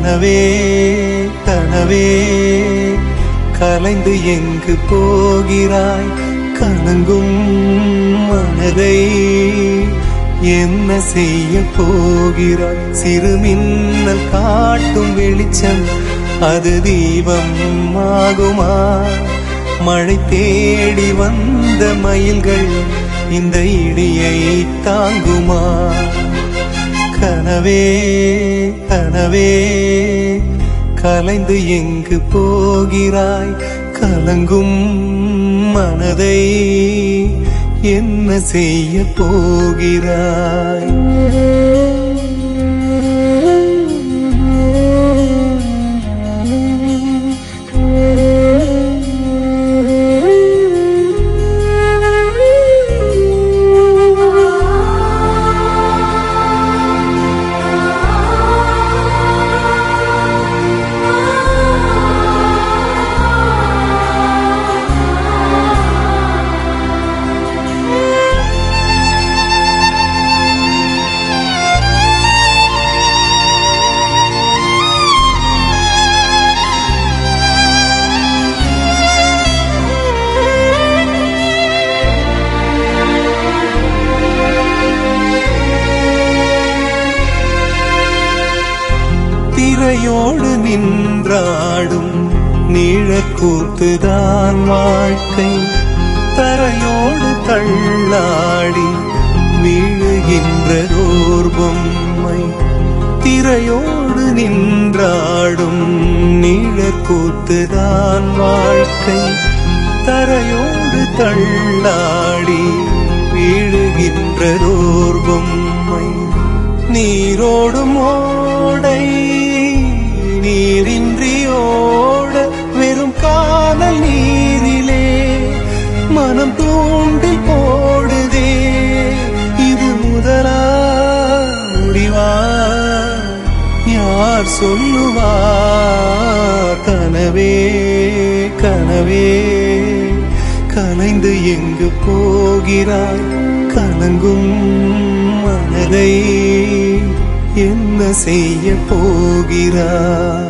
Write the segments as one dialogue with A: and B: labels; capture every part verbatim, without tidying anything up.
A: கனவே கனவே கலைந்து எங்கு போகிறாய் கலங்கும் மனதை என்ன செய்ய போகிறாய் சிறு மின்னல் காட்டும் வெளிச்சம் அது தீபம் ஆகுமா மழை தேடி வந்த மயில்கள் இந்த இடியை தாங்குமா கனவே கனவே கலைந்து எங்கு போகிறாய் கலங்கும் மனதை என்ன செய்ய போகிறாய் திரையோடு நின்றாடும் நிழற்கூத்துதான் வாழ்க்கை தரையோடு தள்ளாடி வீழுகின்றதோர் பொம்மை திரையோடு நின்றாடும் நிழற்கூத்துதான் வாழ்க்கை தரையோடு தள்ளாடி வீழுகின்றதோர் பொம்மை நீரோடும் ஓடை நீரின்றி ஓட வெறும் காணல் நீரிலே மனம் தூண்டி போடுதே இது முதலா முடிவா யார் சொல்லுவார் கனவே கனவே கலைந்து எங்கு போகிறாய் கலங்கும் மனதை என்ன செய்ய போகிறாய்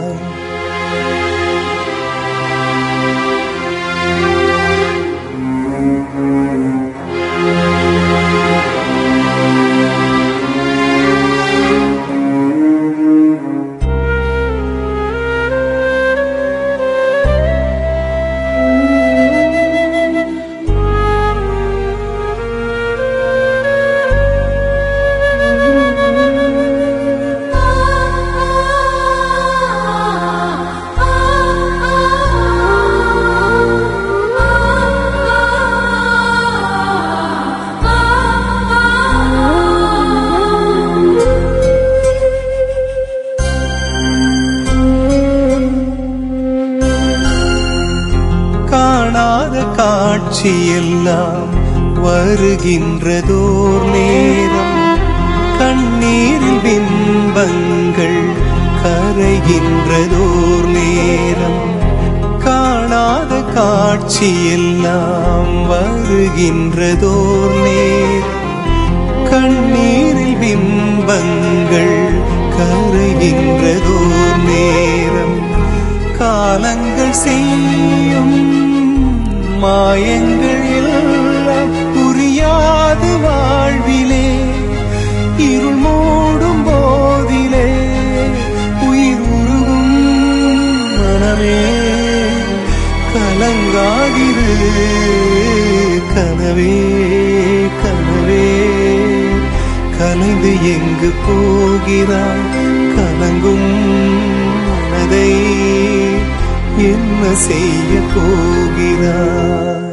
A: காட்சியெல்லாம் வருகின்றதோர் நேரம் கண்ணீரில் பிம்பங்கள் கரைகின்றதோர் நேரம் காணாத காட்சியெல்லாம் வருகின்றதோர் நேரம் கண்ணீரில் பிம்பங்கள் கரைகின்றதோர் நேரம் காலங்கள் செய்யும் மாயங்கள் எல்லாம் புரியாது வாழ்விலே இருள் மூடும் போதிலே உயிர் உருகும் மனமே கலங்காதிரு கனவே கனவே கலைந்து எங்கு போகிறாய் கலங்கும் மனதை என்ன செய்ய போகிறாய்